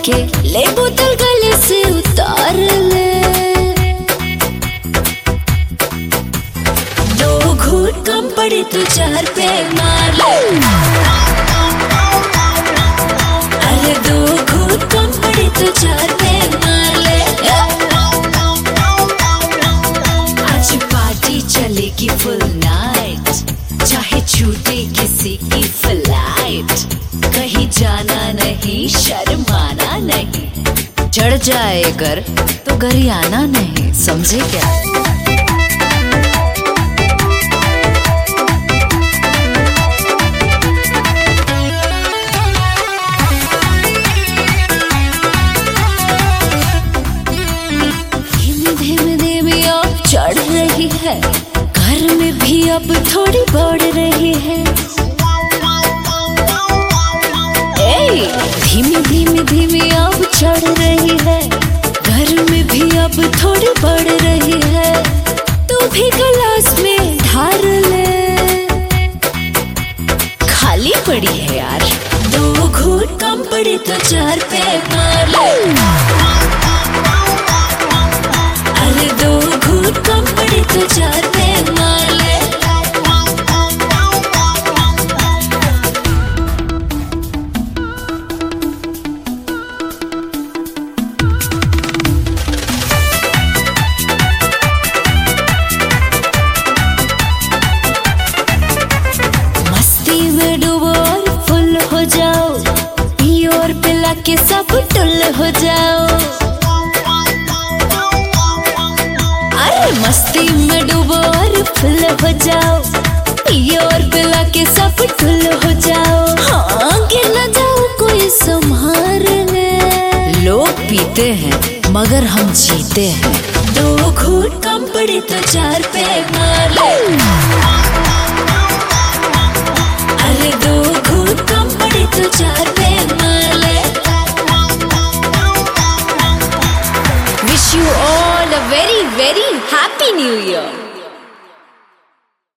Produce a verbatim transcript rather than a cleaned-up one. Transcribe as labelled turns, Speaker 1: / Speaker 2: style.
Speaker 1: के ले बोतल गले से उतार ले। दो घूंट कम पड़े तो चार पे मार ले। अरे दो घूंट कम पड़े तो चार पे मार ले। आज पार्टी चलेगी फुल नाइट, चाहे छूटे किसी की फ्लाइट। कहीं जाना नहीं, शर्माना नहीं, चढ़ जाए घर तो घर ही आना नहीं, समझे क्या? धीमे धीमे धीमे अब चढ़ रही है, घर में भी अब थोड़ी बढ़ रही है। ए, धीमे धीमे धीमे अब चढ़ रही है, घर में भी अब थोड़ी बढ़ रही है। तू भी गिलास में ढार ले, खाली पड़ी है यार। दो घूंट कम पड़े तो चार पे मार ले। अरे दो घूंट कम पड़े तो चार पे मार ले। मस्ती में डूबो और फुल हो जाओ, पियो और पिला के सब टुल हो जाओ। अरे मस्ती में डूबो और फुल हो जाओ, पियो और पिला के सब टुल हो जाओ। हाँ, गिर न जाओ कोई संभाल ले। लोग पीते हैं मगर हम जीते हैं। दो घूंट कम पड़े तो चार पे मार ले।